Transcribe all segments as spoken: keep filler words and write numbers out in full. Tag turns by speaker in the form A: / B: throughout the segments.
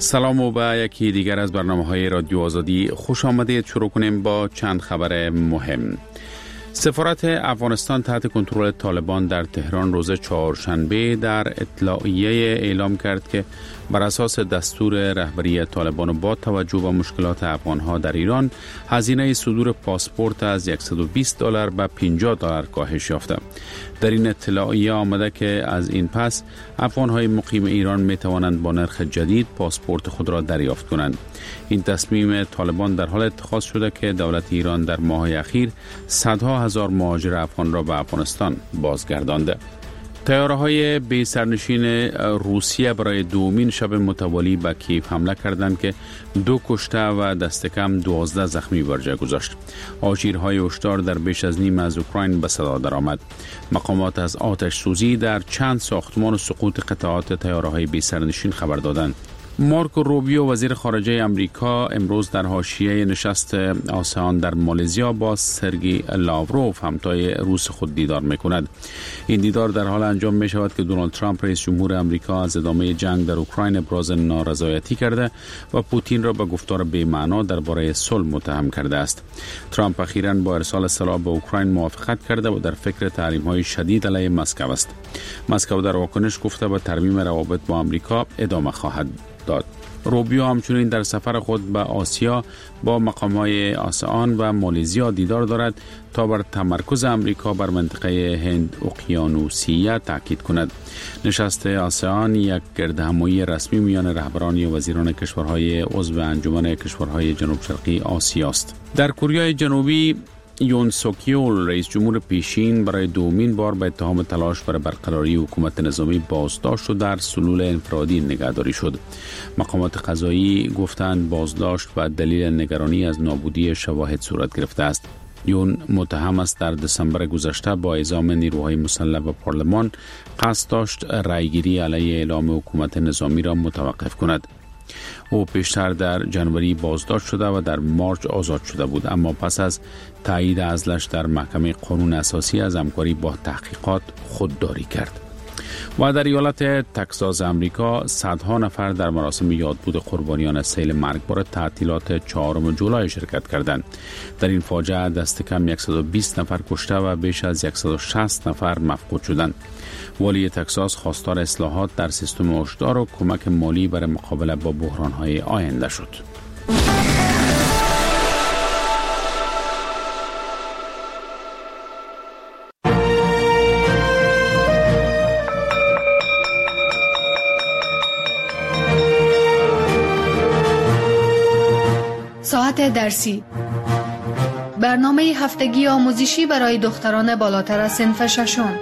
A: سلام و به یکی دیگر از برنامه‌های رادیو آزادی خوش آمدید. شروع کنیم با چند خبر مهم. سفارت افغانستان تحت کنترل طالبان در تهران روز چهارشنبه در اطلاعیه اعلام کرد که بر اساس دستور رهبری طالبان و با توجه به مشکلات افغانها در ایران، هزینه صدور پاسپورت از صد و بیست دلار به پنجاه دلار کاهش یافته. در این اطلاعیه آمده که از این پس افغانهای مقیم ایران می توانند با نرخ جدید پاسپورت خود را دریافت کنند. این تصمیم طالبان در حال اتخاذ شده که دولت ایران در ماه‌های اخیر صدها هزار مهاجر افغان را به افغانستان بازگردانده. طیاره‌های بی سرنشین روسیه برای دومین شب متوالی به کیف حمله کردند که دو کشته و دست کم دوازده زخمی بر جای گذاشت. آژیرهای هشدار در بیش از نیم از اوکراین به صدا درآمد. مقامات از آتش سوزی در چند ساختمان و سقوط قطعات طیاره‌های بی سرنشین خبر دادند. مارکو روبیو وزیر خارجه امریکا امروز در حاشیه نشست آسیان در مالزیا با سرگئی لاوروف همتای روس خود دیدار می‌کند. این دیدار در حال انجام می‌شود که دونالد ترامپ رئیس جمهور امریکا از ادامه جنگ در اوکراین ابراز نارضایتی کرده و پوتین را به گفتار بی‌معنا درباره صلح متهم کرده است. ترامپ اخیراً با ارسال سلاح به اوکراین موافقت کرده و در فکر تحریم‌های شدید علیه مسکو است. مسکو در واکنش گفته به ترمیم روابط با امریکا ادامه خواهد داد. روبیو همچنین در سفر خود به آسیا با مقام‌های آسیان و مالزیا دیدار دارد تا بر تمرکز امریکا بر منطقه هند اقیانوسیه تاکید کند. نشست آسیان یک گردهمایی رسمی میان رهبران و وزیران کشورهای عضو انجمن کشورهای جنوب شرقی آسیا است. در کره جنوبی یون سوک یول رئیس جمهور پیشین برای دومین بار به اتهام تلاش برای برقراری حکومت نظامی بازداشت و در سلول انفرادی نگهداری شد. مقامات قضایی گفتند بازداشت و دلیل نگرانی از نابودی شواهد صورت گرفته است. یون متهم است در دسامبر گذشته با اعزام نیروهای مسلح و پارلمان قصد داشت رأیگیری علیه اعلام حکومت نظامی را متوقف کند. او پیشتر در جنوری بازداشت شده و در مارچ آزاد شده بود، اما پس از تایید عزلش در محکمه قانون اساسی از همکاری با تحقیقات خودداری کرد. و در ایالت تگزاس امریکا صدها نفر در مراسم یادبود قربانیان سیل مرگبار تعطیلات چهارم جولای شرکت کردند. در این فاجعه دست کم صد و بیست نفر کشته و بیش از صد و شصت نفر مفقود شدند. والی تگزاس خواستار اصلاحات در سیستم هشدار و کمک مالی برای مقابله با بحران‌های آینده شد.
B: ساعت درسی، برنامه هفتگی آموزشی برای دختران بالاتر از صنف ششم.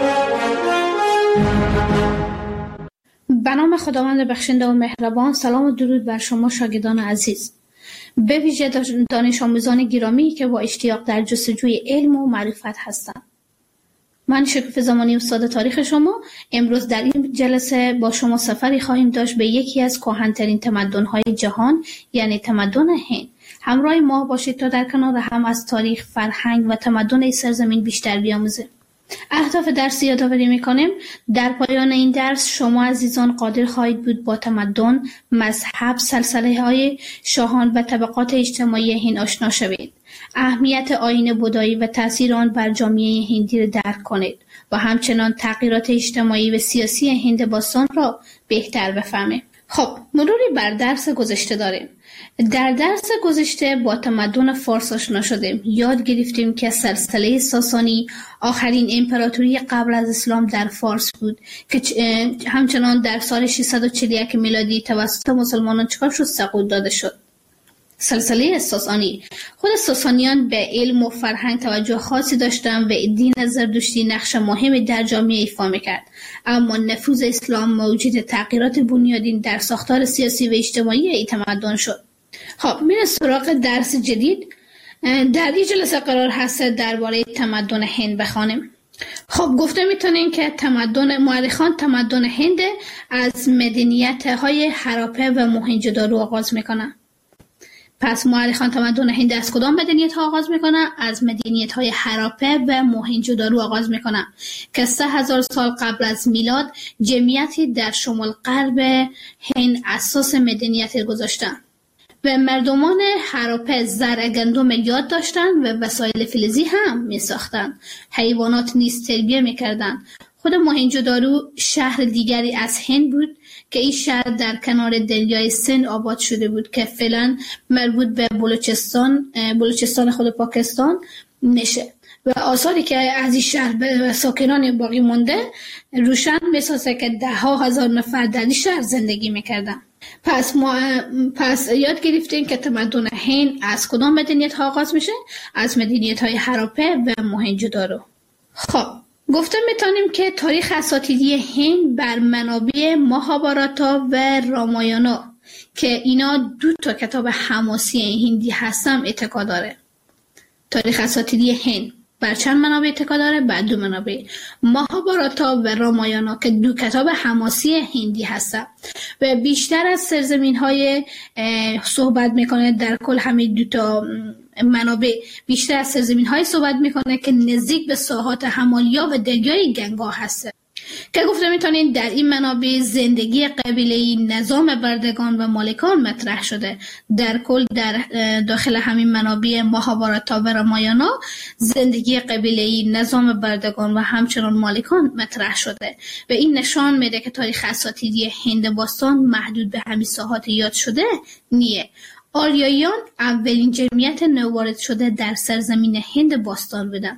C: به نام خداوند بخشنده و مهربان. سلام و درود بر شما شاگردان عزیز، به ویژه دانش آموزان گرامی که با اشتیاق در جستجوی علم و معرفت هستند. من شکوفه زمانی استاد تاریخ شما امروز در این جلسه با شما سفری خواهیم داشت به یکی از کهن‌ترین تمدن‌های جهان، یعنی تمدن هند. همراه ما باشید تا در کنار هم از تاریخ، فرهنگ و تمدن این سرزمین بیشتر بیاموزیم. اهداف درس یادآوری می‌کنیم. در پایان این درس شما عزیزان قادر خواهید بود با تمدن، مذهب، سلسله‌های شاهان و طبقات اجتماعی هند آشنا شوید. اهمیت آیین بودایی و تأثیر آن بر جامعه هندی را درک کنید و همچنان تغییرات اجتماعی و سیاسی هند باستان را بهتر بفهمید. خب، مروری بر درس گذشته داریم. در درس گذشته با تمدن فارس آشنا شدیم. یاد گرفتیم که سلسله ساسانی آخرین امپراتوری قبل از اسلام در فارس بود که همچنان در سال ششصد و چهل و یک میلادی توسط مسلمانان چکار شد سقوط داده شد. سلسله ساسانی خود ساسانیان به علم و فرهنگ توجه خاصی داشتند و دین زرتشتی نقش مهمی در جامعه ایفا می‌کرد، اما نفوذ اسلام موجب تغییرات بنیادین در ساختار سیاسی و اجتماعی این تمدن شد. خب، میریم سراغ درس جدید. در این جلسه قرار هست درباره تمدن هند بخوانیم. خب، گفته میتونیم که تمدن مورخان تمدن هند از مدنیت‌های هراپه و موهنجودارو آغاز میکنن. پس مورخان تمدن هند از کدام مدنیت ها آغاز میکنن؟ از مدنیت های هراپه و موهنجودارو آغاز میکنن که سه هزار سال قبل از میلاد جمعیتی در شمال غرب هند اساس مدنیت گذاشتن و مردمان هراپه زرع گندم یاد داشتن و وسایل فلزی هم می ساختن. حیوانات نیز تربیه می کردن. خود موهنجودارو شهر دیگری از هند بود که این شهر در کنار دریای سند آباد شده بود که فعلا مربوط به بلوچستان بلوچستان خود پاکستان میشه و آثاری که از این شهر به ساکنان باقی مونده روشن میسازه که ده ها هزار نفر در این شهر زندگی میکردن. پس ما پس یاد گرفتیم که تمدن هند از کدام مدنیت ها آغاز میشه؟ از مدنیت های هراپه و موهنجودارو. خب گفته میتونیم که تاریخ اساطیری هند بر منابع ماهاباراتا و رامایانا که اینا دو تا کتاب حماسی هندی هستن اتکا داره. تاریخ اساطیری هند بر چند منابع اتکا داره؟ بر دو منابع، ماهاباراتا و رامایانا که دو کتاب حماسی هندی هستن و بیشتر از سرزمین های صحبت میکنه. در کل همین دو تا منابع بیشتر از سرزمین های صحبت میکنه که نزدیک به ساحات همالیا و دریای گنگا هسته که گفته میتونین در این منابع زندگی قبیله‌ای، نظام بردگان و مالکان مطرح شده. در کل در داخل همین منابع ماهاباراتا و رامایانا زندگی قبیله‌ای، نظام بردگان و همچنان مالکان مطرح شده و این نشان میده که تاریخ اساطیری هند باستان محدود به همین ساحات یاد شده نیه. آریاییان اولین جمعیت نووارد شده در سرزمین هند باستان بودن.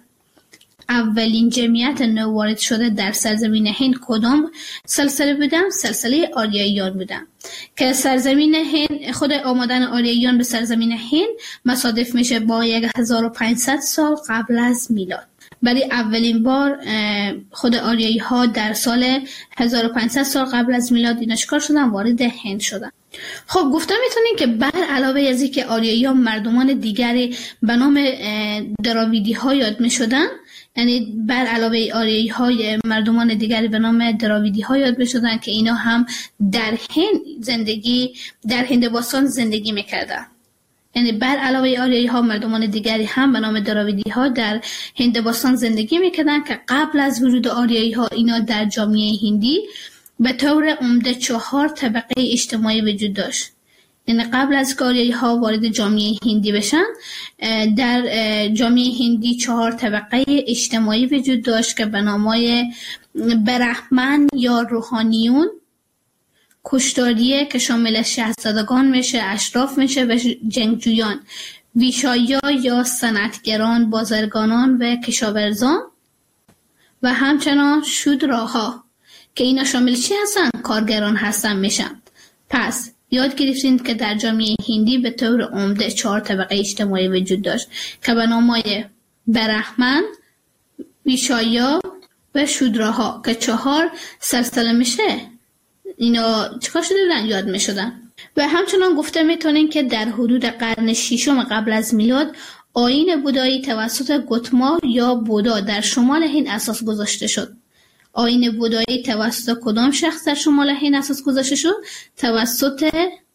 C: اولین جمعیت نووارد شده در سرزمین هند کدام سلسله بودن؟ سلسله آریاییان بودن که سرزمین هند، خود آمدن آریاییان به سرزمین هند مصادف میشه با هزار و پانصد سال قبل از میلاد. برای اولین بار خود آریایی ها در سال هزار و پانصد سال قبل از میلاد اینا چیکار شدن؟ وارد هند شدن. خب گفتم میتونین که بر علاوه از اینکه آریایی ها مردمان دیگری به نام دراویدی ها یاد میشدن، یعنی بر علاوه آریایی های مردمان دیگری به نام دراویدی ها یاد میشدن که اینا هم در هند زندگی در هند باستان زندگی میکردن. یعنی بر علاوه آریایی ها مردمان دیگری هم به نام دراویدی ها در هند باستان زندگی میکردن که قبل از ورود آریایی ها اینا در جامعه هندی به طور عمده چهار طبقه اجتماعی وجود داشت. یعنی قبل از که آریایی ها وارد جامعه هندی بشن در جامعه هندی چهار طبقه اجتماعی وجود داشت که به نامای برهمن یا روحانیون، کشتاریه که شامل شاهزادگان میشه، اشراف میشه و جنگجویان، ویشایا یا صنعتگران، بازرگانان و کشاورزان و همچنان شودراها که اینا شامل چی هستن؟ کارگران هستن میشن. پس یاد گرفتین که در جامعه هندی به طور عمده چهار طبقه اجتماعی وجود داشت که به نامای برهمن، ویشایا و شودراها که چهار سلسله میشه اینا چیکار شده بودن؟ یاد می شدن. و همچنان گفته میتونین که در حدود قرن ششم قبل از میلاد آیین بودایی توسط گوتما یا بودا در شمال هند اساس گذاشته شد. آیین بودایی توسط کدام شخص در شمال هند اساس گذاشته شد؟ توسط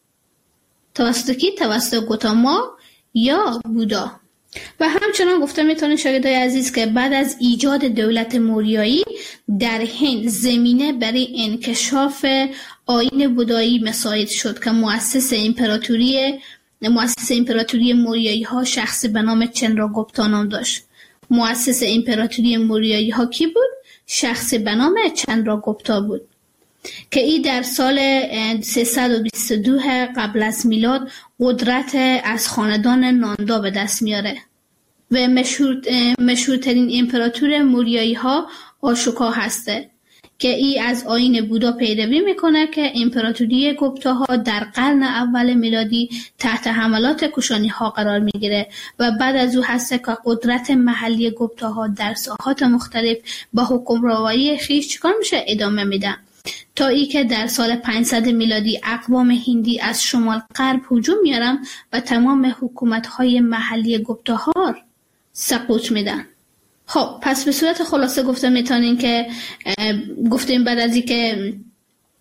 C: توسط کی؟ توسط گوتما یا بودا. و همچنان گفته میتونین شاگردای عزیز که بعد از ایجاد دولت موریایی در هند زمینه برای انکشاف آیین بودایی مساعد شد که مؤسس امپراتوری مؤسس امپراتوری موریایی ها شخصی به نام چندراگوپتا نام داشت. مؤسس امپراتوری موریایی ها کی بود؟ شخصی به نام چندراگوپتا بود که ای در سال سیصد و بیست و دو قبل از میلاد قدرت از خاندان ناندا به دست میاره و مشهور مشهورترین امپراتور موریایی ها آشوکا هسته که ای از آیین بودا پیروی میکنه که امپراتوری گوپتا ها در قرن اول میلادی تحت حملات کوشانی ها قرار میگیره و بعد از او هسته که قدرت محلی گوپتا ها در ساحات مختلف با حکمرانی خویش چیکار میشه؟ ادامه میدن تا ای که در سال پانصد میلادی اقوام هندی از شمال غرب هجوم میارن و تمام حکومت‌های محلی گوپتا ها سقوط میدن. خب پس به صورت خلاصه گفته میتونین که گفتیم بعد از این که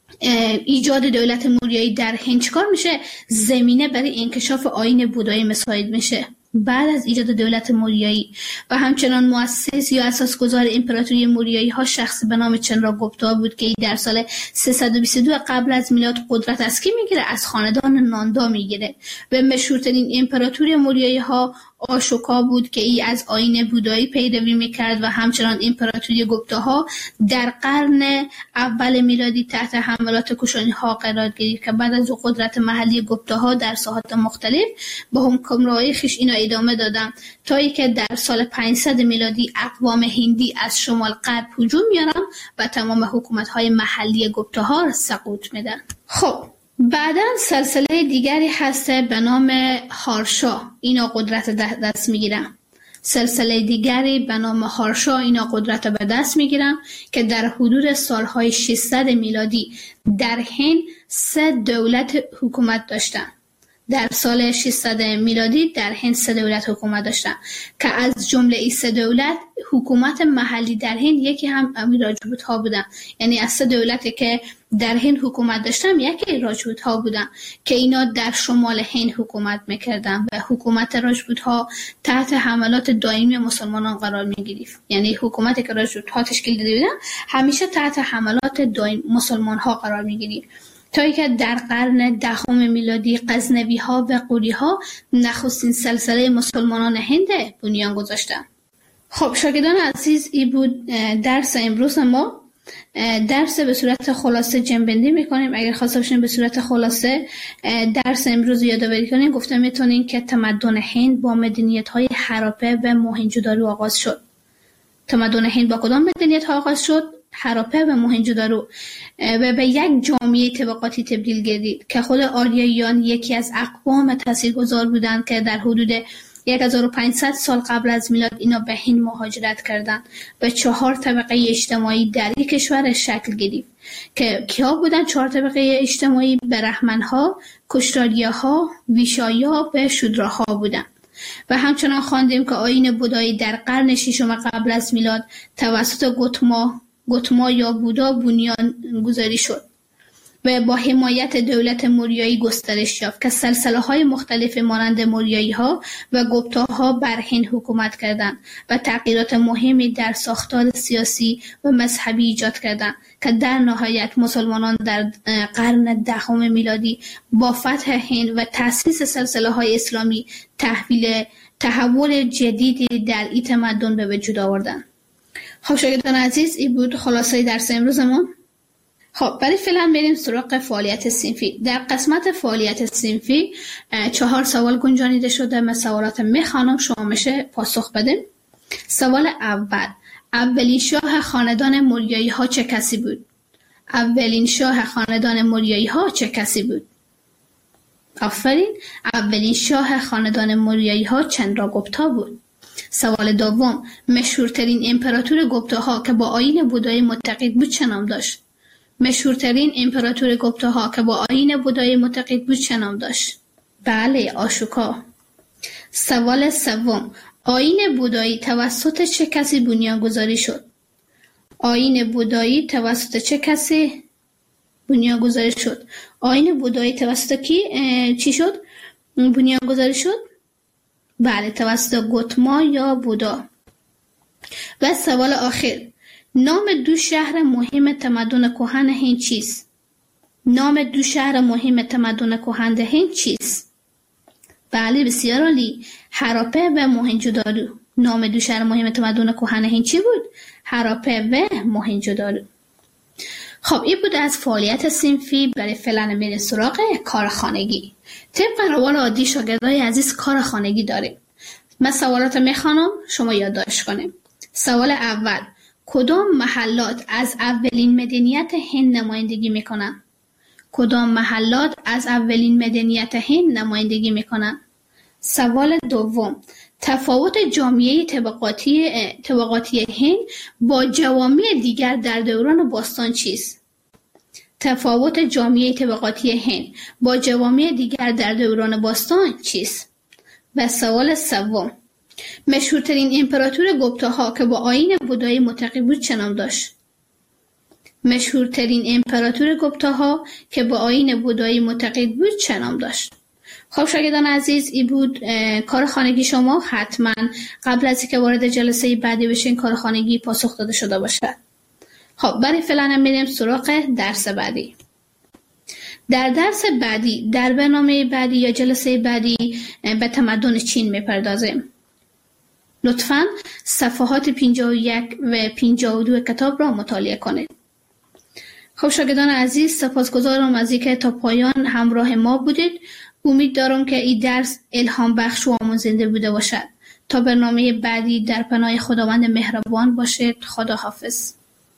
C: ایجاد دولت موریایی در هند چیکار میشه؟ زمینه برای انکشاف آیین بودایی مساعد میشه. بعد از ایجاد دولت موریایی و همچنان مؤسس یا اساسگذار امپراتوری موریایی ها شخصی به نام چندراگوپتا بود که در سال سیصد و بیست و دو قبل از میلاد قدرت از کی میگیره؟ از خاندان ناندا میگیره. و مشهورترین امپراتوری موریایی ها آشوکا بود که ای از آیین بودایی پیروی میکرد و همچنان امپراتوری گوپتاها در قرن اول میلادی تحت حملات کوشانی ها قرار گرفت که بعد از قدرت محلی گوپتاها در ساحات مختلف با حکمرانی خویش اینا ادامه دادن تا اینکه در سال پانصد میلادی اقوام هندی از شمال غرب هجوم میارن و تمام حکومت های محلی گوپتاها را سقوط میدن. خب بعدا سلسله دیگری هسته به نام هارشا، اینا قدرت دست میگیرن. سلسله دیگری به نام هارشا اینا قدرت به دست میگیرن که در حدود سالهای ششصد میلادی در هند سه دولت حکومت داشتن. در سال ششصد میلادی در هند سه دولت حکومت داشتن که از جمله این سه دولت حکومت محلی در هند یکی هم امیر راجپوت ها بودن. یعنی از سه دولتی که در هند حکومت داشتن یکی راجپوت ها بودن که اینا در شمال هند حکومت میکردن و حکومت راجپوت ها تحت حملات دائمی مسلمانان قرار میگرفت. یعنی حکومتی که راجپوت ها تشکیل داده بودن همیشه تحت حملات دائمی مسلمان ها قرار میگرفت تا اینکه در قرن دهم میلادی غزنوی ها و غوری ها نخستین سلسله مسلمانان هند بنیان گذاشتند. خب شاگردان عزیز، این بود درس امروز ما. درس به صورت خلاصه جنبندی میکنیم. اگر خواسته باشین به صورت خلاصه درس امروز یادآوری کنیم، گفتم میتونین که تمدن هند با مدنیت های هراپه و موهنجودارو آغاز شد. تمدن هند با کدام مدنیت ها آغاز شد؟ هراپه و موهنجودارو، و به یک جامعه طبقاتی تبدیل گردید که خود آریاییان یکی از اقوام تاثیرگذار بودند که در حدود هزار و پانصد سال قبل از میلاد اینا به هند مهاجرت کردند و چهار طبقه اجتماعی در یک کشور شکل گرفت که کیا بودن؟ چهار طبقه اجتماعی: برهمن‌ها، کشتاری‌ها، ویشایی‌ها و شودراها بودند. و همچنان خواندیم که آیین بودایی در قرن ششم قبل از میلاد توسط گوتما گوتما یا بودا بنیان گذاری شد و با حمایت دولت موریایی گسترش یافت که سلسله های مختلف مانند موریایی ها و گوپتا ها بر هند حکومت کردند و تغییرات مهمی در ساختار سیاسی و مذهبی ایجاد کردند که در نهایت مسلمانان در قرن دهم میلادی با فتح هند و تأسیس سلسله های اسلامی تحویل تحول جدیدی در این تمدن به وجود آوردند. خب شاگردان عزیز، این بود خلاصه درس امروزمون. خب برای فعلا بریم سراغ فعالیت صنفی. در قسمت فعالیت صنفی چهار سوال گنجانیده شده. من سوالات میخوانم، شما میشه پاسخ بدین. سوال اول: اولین شاه خاندان موریایی ها چه کسی بود؟ اولین شاه خاندان موریایی ها چه کسی بود؟ آفرین، اولین شاه خاندان موریایی ها چندراگوپتا بود. سوال دوم: مشهورترین امپراتور گوپتاها که با آیین بودایی معتقد بود چه نام داشت؟ مشهورترین امپراتور گوپتاها که با آیین بودایی معتقد بود چه نام داشت؟ بله، آشوکا. سوال سوم: آیین بودایی توسط چه کسی بنیان گذاری شد؟ آیین بودایی توسط چه کسی بنیان گذاری شد؟ آیین بودایی توسط کی چی شد؟ بنیان گذاری شد؟ بله، توسط گوتما یا بودا. و سوال آخر: نام دو شهر مهم تمدن کهن هند چیست؟ نام دو شهر مهم تمدن کهن هند چیست؟ بله، بسیار عالی، هراپه و موهنجودارو. نام دو شهر مهم تمدن کهن هند چی بود؟ هراپه و موهنجودارو. خب این بود از فعالیت صنفی. برای فعلا میریم سراغ کار خانگی. طبق روال عادی شاگردای عزیز کار خانگی داریم. من سوالات میخوانم، شما یادداشت کنیم. سوال اول: کدام محلات از اولین مدنیت هند نمایندگی میکنن؟ کدام محلات از اولین مدنیت هند نمایندگی میکنن؟ سوال دوم: تفاوت جامعه طبقاتی طبقاتی هند با جوامع دیگر در دوران باستان چیست؟ تفاوت جامعه طبقاتی هند با جوامع دیگر در دوران باستان چیست؟ و سوال سوم: مشهورترین امپراتور گوپتاها که با آیین بودایی معتقد بود چه نام داشت؟ مشهورترین امپراتور گپتاها که با آیین بودایی معتقد بود چه نام داشت؟ خب شاگردان عزیز، این بود کار خانگی شما. حتما قبل از اینکه وارد جلسه بعدی بشین کار خانگی پاسخ داده شده باشد. خب برای فعلا میریم سراغ درس بعدی. در درس بعدی، در برنامه بعدی یا جلسه بعدی به تمدن چین میپردازیم. لطفاً صفحات پنجاه و یک و پنجاه و دو کتاب را مطالعه کنید. خب شاگردان عزیز، سپاسگزارم از اینکه تا پایان همراه ما بودید. امید دارم که این درس الهام بخش و آموزنده بوده باشد. تا برنامه بعدی در پناه خداوند مهربان باشید. خدا حافظ.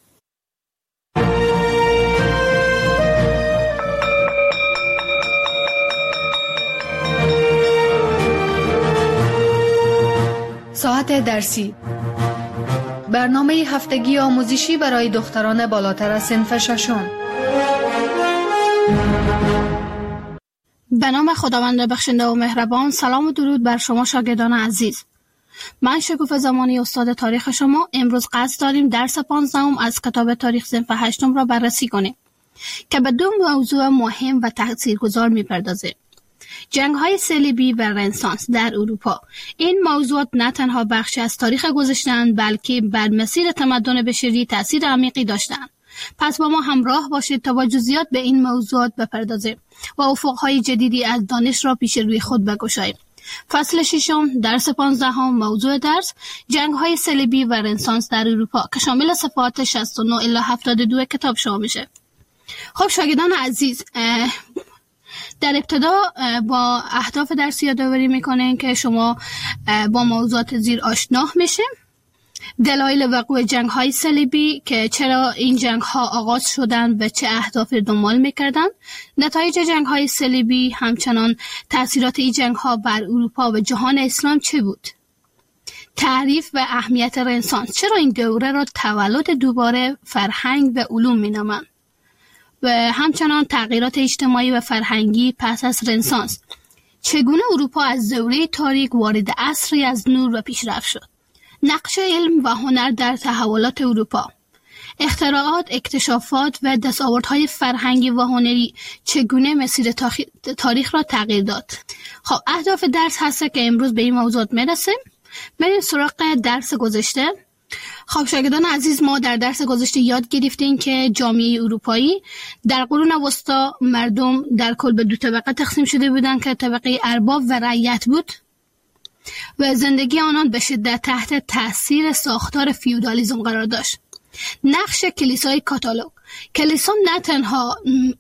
B: ساعت درسی، برنامه هفتگی آموزشی برای دختران بالاتر از صنف ششم.
C: به نام خداوند بخشنده و مهربان. سلام و درود بر شما شاگردان عزیز. من شکوفه زمانی استاد تاریخ شما. امروز قصد داریم درس پانزدهم از کتاب تاریخ صنف هشتم را بررسی کنیم که به دو موضوع مهم و تاثیرگذار می‌پردازه: جنگ‌های صلیبی و رنسانس در اروپا. این موضوعات نه تنها بخشی از تاریخ گذشته‌اند، بلکه بر مسیر تمدن بشری تأثیر عمیقی داشتند. پس با ما همراه باشید تا با جزئیات به این موضوعات بپردازیم و افق‌های جدیدی از دانش را پیش روی خود بگشاییم. فصل ششم، درس پانزدهم. موضوع درس: جنگ‌های صلیبی و رنسانس در اروپا که شامل صفحات شصت و نه الی هفتاد و دو کتاب شما میشه. خب شاگردان عزیز، در ابتدا با اهداف درسی یادآوری میکنین که شما با موضوعات زیر آشنا میشه. دلایل وقوع جنگ‌های صلیبی که چرا این جنگ‌ها آغاز شدند و چه اهدافی دنبال می‌کردند. نتایج جنگ‌های صلیبی، همچنان تأثیرات این جنگ‌ها بر اروپا و جهان اسلام چه بود. تعریف و اهمیت رنسانس، چرا این دوره را تولد دوباره فرهنگ و علوم می‌نامند. و همچنان تغییرات اجتماعی و فرهنگی پس از رنسانس، چگونه اروپا از دوره تاریک وارد عصری از نور و پیشرفت شد. نقش علم و هنر در تحولات اروپا، اختراعات، اکتشافات و دستاوردهای فرهنگی و هنری چگونه مسیر تاریخ را تغییر داد. خب اهداف درس هست که امروز به این موضوعات میرسیم. بریم سراغ درس گذشته. خب شاگردان عزیز، ما در درس گذشته یاد گرفتیم که جامعه اروپایی در قرون وسطا مردم در کل به دو طبقه تقسیم شده بودند که طبقه ارباب و رعیت بود و زندگی آنان به شدت تحت تاثیر ساختار فیودالیسم قرار داشت. نقش کلیسای کاتولیک، کلیسا نه تنها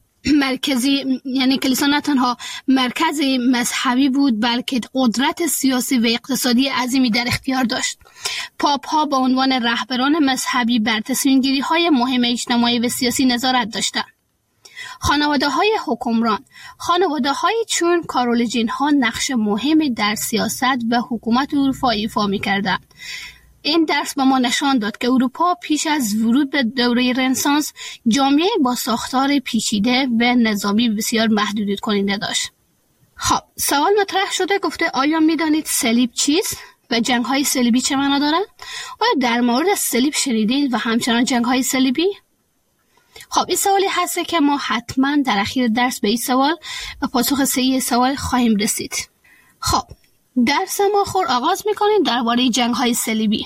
C: مرکزی یعنی کلیسا نه تنها مرکز مذهبی بود، بلکه قدرت سیاسی و اقتصادی عظیمی در اختیار داشت. پاپ ها به عنوان رهبران مذهبی بر تصمیم گیری های مهم اجتماعی و سیاسی نظارت داشتند. خانواده های حکمران، خانواده های چون کارولوژین ها نقش مهمی در سیاست و حکومت اروپا ایفا می کردند. این درس به ما نشان داد که اروپا پیش از ورود به دوره رنسانس جامعه با ساختار پیچیده و نظامی بسیار محدودیت کننده داشت. خب سوال مطرح شده، گفته آیا میدانید صلیب چیست و جنگ های صلیبی چه معنا دارند؟ آیا در مورد صلیب شنیدید و همچنان جنگ های صلیبی؟ خب این سوالی هست که ما حتما در اخیر درس به این سوال و پاسخ صحیح سوال خواهیم رسید. خب درس ما خور آغاز میکنیم درباره جنگ های صلیبی.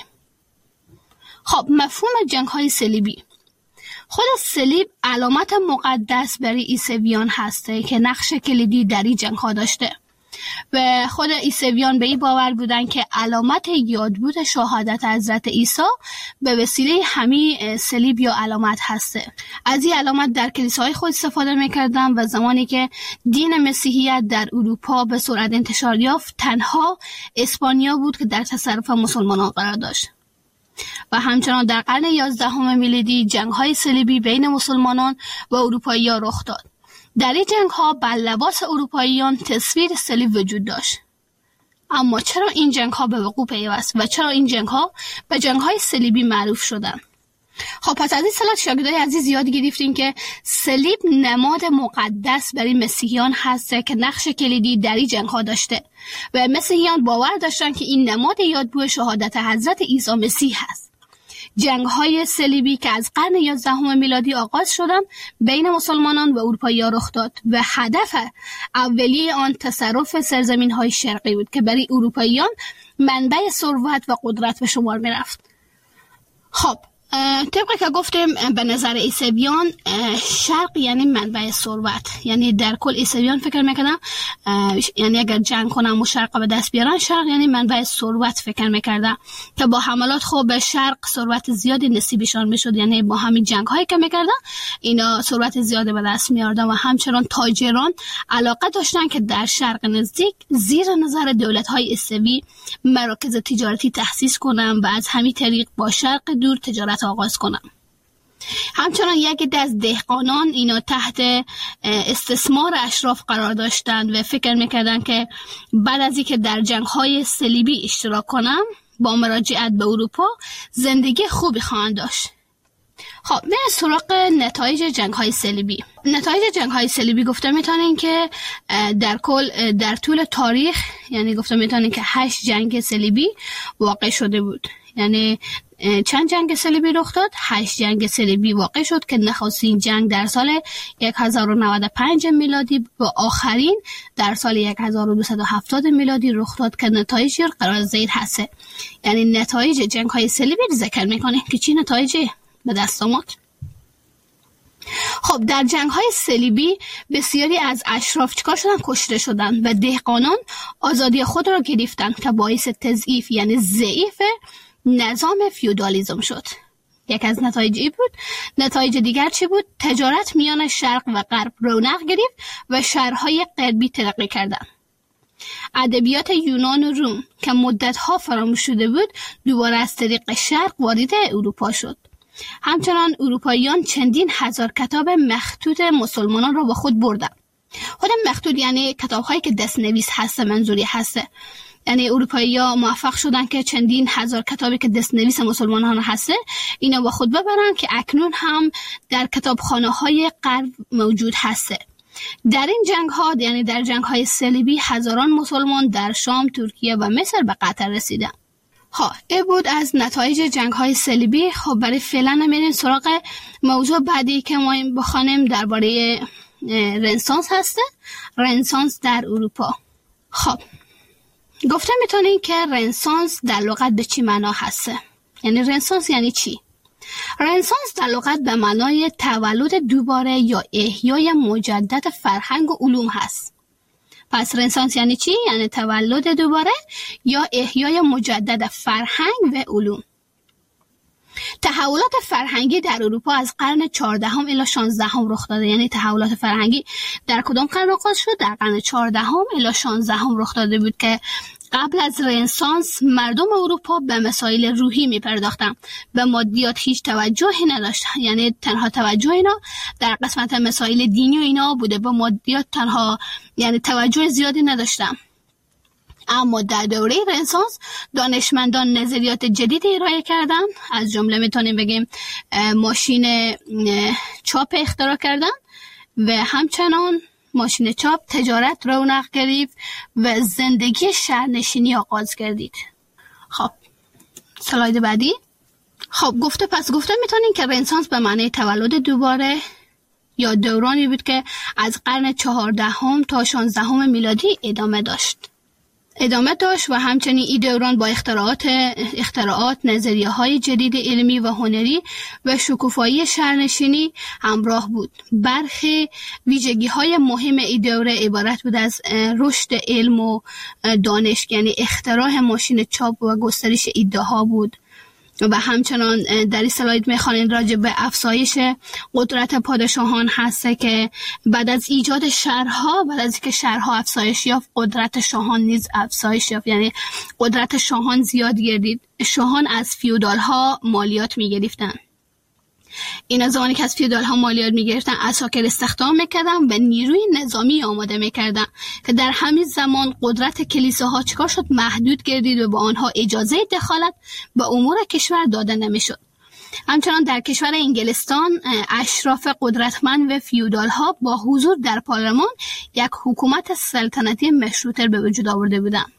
C: خب مفهوم جنگ های صلیبی، خود صلیب علامت مقدس برای عیسویان هسته که نقش کلیدی در این جنگ ها داشته و خود عیسویان به این باور بودن که علامت یادبود شهادت حضرت عیسی به وسیله همین صلیب یا علامت هسته. از این علامت در کلیساهای خود استفاده میکردن و زمانی که دین مسیحیت در اروپا به سرعت انتشار یافت، تنها اسپانیا بود که در تصرف مسلمانان قرار داشت. و همچنان در قرن یازدهم میلادی جنگ‌های صلیبی بین مسلمانان و اروپایی‌ها رخ داد. در این جنگ‌ها بر لباس اروپاییان تصویر صلیب وجود داشت. اما چرا این جنگ‌ها به وقوع پیوست و چرا این جنگ‌ها به جنگ‌های صلیبی معروف شدند؟ خب پس از این سلات شاگردای عزیز یاد گرفتیم که صلیب نماد مقدس برای مسیحیان هست که نقش کلیدی در این جنگ‌ها داشته و مسیحیان باور داشتن که این نماد یادبود شهادت حضرت عیسی مسیح هست. جنگ‌های صلیبی که از قرن یازدهم میلادی آغاز شدند بین مسلمانان و اروپایی‌ها رخ داد و هدف اولیه آن تصرف سرزمین‌های شرقی بود که برای اروپاییان منبع ثروت و قدرت به شمار می‌رفت. خب طبق که گفتیم به نظر عیسویان شرق یعنی منبع ثروت، یعنی در کل عیسویان فکر میکردن یعنی اگر جنگ کنن و شرق به دست بیارن، شرق یعنی منبع ثروت فکر میکردن که با حملات خوب به شرق ثروت زیادی نصیبشان میشد، یعنی با همین جنگ هایی که میکردن اینا ثروت زیادی به دست میاردن و همچنان تاجران علاقه داشتن که در شرق نزدیک زیر نظر دولت های عیسوی مراکز تجارتی تأسیس کنن و از همین طریق با شرق دور تجارت آغاز کنم. همچنان یک عده از دهقانان اینا تحت استثمار اشراف قرار داشتند و فکر میکردن که بعد از اینکه در جنگ‌های صلیبی اشتراک کنم با مراجعت به اروپا زندگی خوبی خواهند داشت. خب بریم سراغ نتایج جنگ‌های صلیبی. نتایج جنگ‌های صلیبی گفته میتونین که در کل در طول تاریخ یعنی گفته میتونین که هشت جنگ صلیبی واقع شده بود. یعنی چند جنگ صلیبی رخ داد؟ هشت جنگ صلیبی واقع شد که نخستین جنگ در سال هزار و نود و پنج میلادی و آخرین در سال هزار و دویست و هفتاد میلادی رخ داد که نتایج قرار زیر هسته. یعنی نتایج جنگ های صلیبی ذکر میکنه که چی نتایجی به دست آمد. خب در جنگ های صلیبی بسیاری از اشراف چکار شدن؟ کشته شدن و دهقانان آزادی خود را گرفتن که باعث تضعیف یعنی ضعیف نظام فیودالیسم شد. یک از نتایج ای بود. نتایج دیگر چی بود؟ تجارت میان شرق و غرب رونق گرفت و شهرهای غربی ترقی کردند. ادبیات یونان و روم که مدتها فراموش شده بود دوباره از طریق شرق وارد اروپا شد. همچنان اروپاییان چندین هزار کتاب مخطوط مسلمانان را با خود بردند. خود مخطوط یعنی کتاب‌هایی که دست نویس هست، منظوری هست. یعنی اروپایی‌ها موفق شدن که چندین هزار کتابی که دست نویس مسلمانان هست اینا با خود ببرن که اکنون هم در کتابخانه‌های غرب موجود هست. در این جنگ‌ها یعنی در جنگ‌های صلیبی هزاران مسلمان در شام، ترکیه و مصر به قتل رسیدند. ها این بود از نتایج جنگ‌های صلیبی. خب برای فعلا میریم سراغ موضوع بعدی که ما بخوانیم درباره رنسانس هست. رنسانس در اروپا. خب گفته میتونین که رنسانس در لغت به چی معنا هسته؟ یعنی رنسانس یعنی چی؟ رنسانس در لغت به معنای تولد دوباره یا احیای مجدد فرهنگ و علوم هست. پس رنسانس یعنی چی؟ یعنی تولد دوباره یا احیای مجدد فرهنگ و علوم. تحولات فرهنگی در اروپا از قرن چهاردهم الی شانزدهم رخ داده. یعنی تحولات فرهنگی در کدام قرن آغاز شد؟ در قرن چهاردهم الی شانزدهم رخ داده بود که قبل از رنسانس مردم اروپا به مسائل روحی می پرداختند، به مادیات هیچ توجهی نداشتند. یعنی تنها توجه اینا در قسمت مسائل دینی و اینا بوده، به مادیات تنها یعنی توجه زیادی نداشتند. اما در دوره رنسانس دانشمندان نظریات جدید ارائه کردند. از جمله میتونیم بگیم ماشین چاپ اختراع کردند و همچنان ماشین چاپ تجارت رونق گرفت و زندگی شهرنشینی آغاز گردید. خب سلاید بعدی. خب گفته پس گفته میتونیم که رنسانس به معنی تولد دوباره یا دورانی بود که از قرن چهاردهم تا شانزدهم میلادی ادامه داشت. ادامه داشت و همچنین این دوران با اختراعات اختراعات نظریه‌های جدید علمی و هنری و شکوفایی شهرنشینی همراه بود. برخی ویژگی‌های مهم این دوره عبارت بود از رشد علم و دانش، یعنی اختراع ماشین چاپ و گسترش ایده‌ها بود. و همچنان در این سلاید میخوانید راجع به افزایش قدرت پادشاهان هسته که بعد از ایجاد شهرها، بعد از اینکه شهرها افزایش یافت، قدرت شاهان نیز افزایش یافت. یعنی قدرت شاهان زیاد گردید. شاهان از فیودال ها مالیات میگرفتند. این زمانی که از فیودال ها مالیات میگرفتن عساکر استخدام میکردن و نیروی نظامی آماده میکردن که در همین زمان قدرت کلیساها چکار شد؟ محدود گردید و با آنها اجازه دخالت به امور کشور داده نمیشد. همچنان در کشور انگلستان اشراف قدرتمند و فیودال ها با حضور در پارلمان یک حکومت سلطنتی مشروطه به وجود آورده بودند.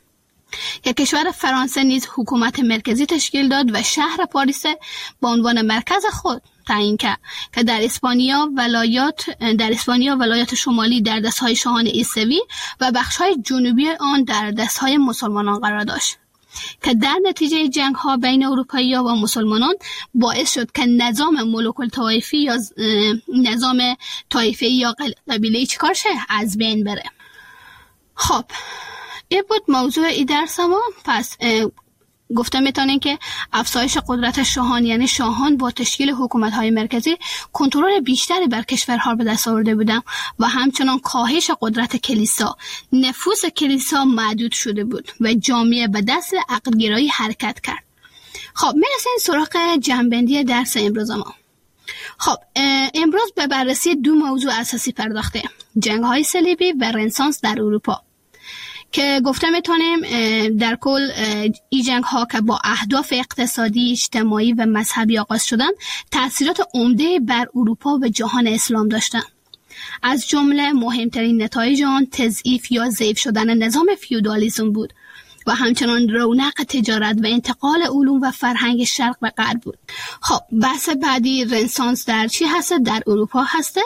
C: که کشور فرانسه نیز حکومت مرکزی تشکیل داد و شهر پاریس به عنوان مرکز خود تعیین کرد که در اسپانیا ولایات در اسپانیا ولایات شمالی در دستهای شاهان عیسوی و بخش‌های جنوبی آن در دستهای مسلمانان قرار داشت که در نتیجه جنگ‌ها بین اروپایی‌ها و مسلمانان باعث شد که نظام ملوک الطوایفی یا نظام طایفه‌ای یا قبیله‌ای چیکار شه؟ از بین بره. خب این بود موضوع ای درس ما. پس گفته میتونیم که افزایش قدرت شاهان یعنی شاهان با تشکیل حکومت‌های مرکزی کنترل بیشتری بر کشورها به دست آورده بودند و همچنان کاهش قدرت کلیسا. نفوذ کلیسا محدود شده بود و جامعه به دست عقل‌گرایی حرکت کرد. خب میرسیم سراغ جنبندی درس امروز ما. خب امروز به بررسی دو موضوع اساسی پرداخته: جنگ‌های صلیبی و رنسانس در اروپا، که گفته میتونیم در کل این جنگ ها که با اهداف اقتصادی، اجتماعی و مذهبی آغاز شدن تأثیرات عمده بر اروپا و جهان اسلام داشتند. از جمله مهمترین نتایج آن تضعیف یا ضعیف شدن نظام فیودالیسم بود و همچنان رونق تجارت و انتقال علوم و فرهنگ شرق و غرب بود. خب بحث بعدی رنسانس در چی هست؟ در اروپا هسته.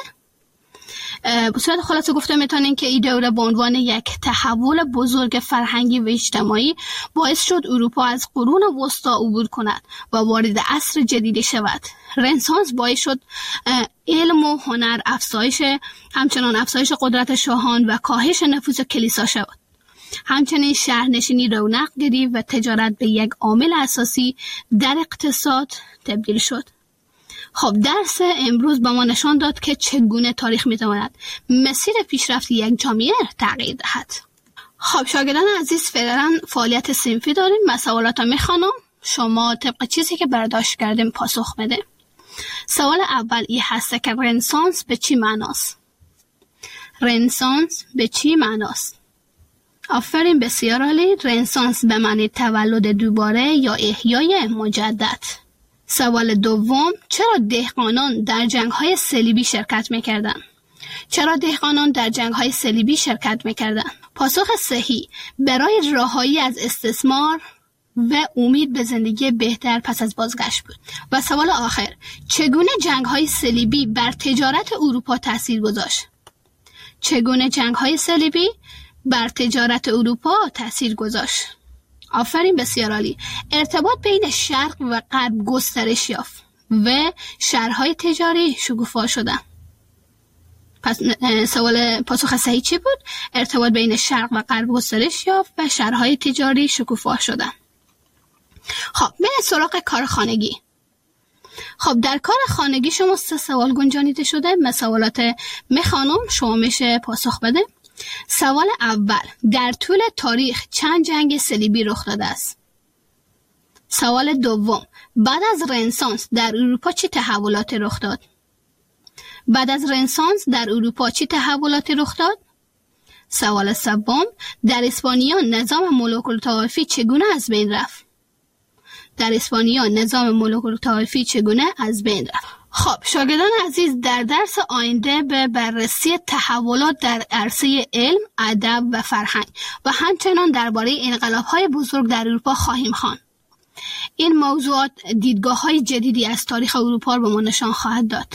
C: به صورت خلاصه گفته میتونیم که این دوره به عنوان یک تحول بزرگ فرهنگی و اجتماعی باعث شد اروپا از قرون وسطا عبور کند و وارد عصر جدیدی شود. رنسانس باعث شد علم و هنر افزایش همچنان افزایش قدرت شاهان و کاهش نفوذ کلیسا شود. همچنین شهرنشینی رونق گرفت و تجارت به یک عامل اساسی در اقتصاد تبدیل شد. خب درس امروز به ما نشان داد که چگونه تاریخ میتواند مسیر پیشرفت یک جامعه تغییر دهد. خب شاگردان عزیز، فعلا فعالیت صنفی داریم. مسئولات میخوانم، شما طبق چیزی که برداشت کردیم پاسخ بده. سوال اول این هست که رنسانس به چی معناست؟ رنسانس به چی معناست؟ آفرین، بسیار عالی. رنسانس به معنی تولد دوباره یا احیای مجدد. سوال دوم، چرا دهقانان در جنگ‌های صلیبی شرکت می‌کردند؟ چرا دهقانان در جنگ‌های صلیبی شرکت می‌کردند؟ پاسخ صحیح، برای رهایی از استثمار و امید به زندگی بهتر پس از بازگشت بود. و سوال آخر، چگونه جنگ‌های صلیبی بر تجارت اروپا تأثیر گذاشت؟ چگونه جنگ‌های صلیبی بر تجارت اروپا تأثیر گذاشت؟ آفرین، بسیار عالی. ارتباط بین شرق و غرب گسترش یافت و شهرهای تجاری شکوفا شدند. پس سوال پاسخ صحیح چی بود؟ ارتباط بین شرق و غرب گسترش یافت و شهرهای تجاری شکوفا شدند. خب بریم سراغ کار خانگی. خب در کار خانگی شما سه سوال گنجانیده شده. من سوالات میخوانم، شما میشه پاسخ بده. سوال اول، در طول تاریخ چند جنگ صلیبی رخ داده است؟ سوال دوم، بعد از رنسانس در اروپا چه تحولاتی رخ داد؟ بعد از رنسانس در اروپا چه تحولاتی رخ داد؟ سوال سوم، در اسپانیا نظام ملوک الطوایفی چگونه از بین رفت؟ در اسپانیا نظام ملوک الطوایفی چگونه از بین رفت؟ خب شاگردان عزیز، در درس آینده به بررسی تحولات در عرصه علم، ادب و فرهنگ و همچنان درباره انقلاب‌های بزرگ در اروپا خواهیم خواند. این موضوعات دیدگاه‌های جدیدی از تاریخ اروپا را به ما نشان خواهد داد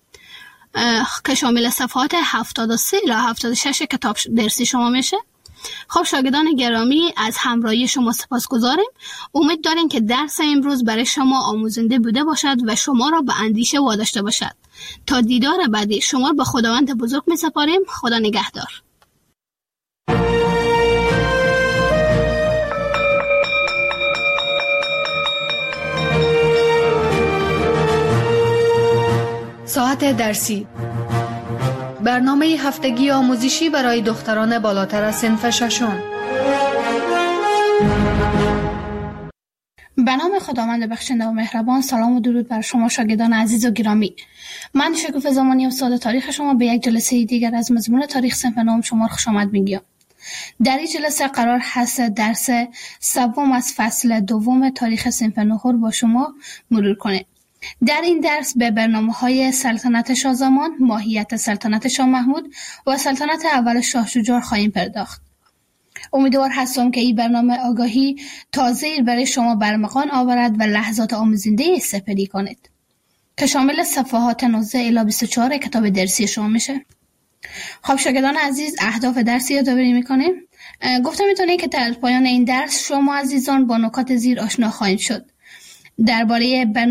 C: که شامل صفحات هفتاد و سه الی هفتاد و شش کتاب درسی شما میشه. خب شاگردان گرامی، از همراهی شما سپاسگزاریم. امید داریم که درس امروز برای شما آموزنده بوده باشد و شما را به اندیشه واداشته باشد. تا دیدار بعدی شما را به خداوند بزرگ می سپاریم. خدا نگهدار.
B: ساعت درسی، برنامه هفتگی آموزشی برای دختران بالاتر از صنف ششم.
C: به نام خداوند بخشنده و مهربان. سلام و درود بر شما شاگردان عزیز و گرامی. من شکوفه زمانی استاد تاریخ شما به یک جلسه دیگر از مضمون تاریخ صنف نهم شما خوش آمد میگم. در این جلسه قرار هست درس سوم از فصل دوم تاریخ صنف نهم با شما مرور کنیم. در این درس به برنامه‌های سلطنت شاه زمان، ماهیت سلطنت شاه محمود و سلطنت اول شاه شجاع خواهیم پرداخت. امیدوار هستم که این برنامه آگاهی تازه برای شما برمغان آورد و لحظات آموزنده استفاده کنید که شامل صفحات نوزده الی بیست و چهار کتاب درسی شما میشه. خب شاگردان عزیز، اهداف درسی یادآوری میکنیم. گفتم میتونه که در پایان این درس شما عزیزان با نکات زیر آشنا خواهید شد. درباره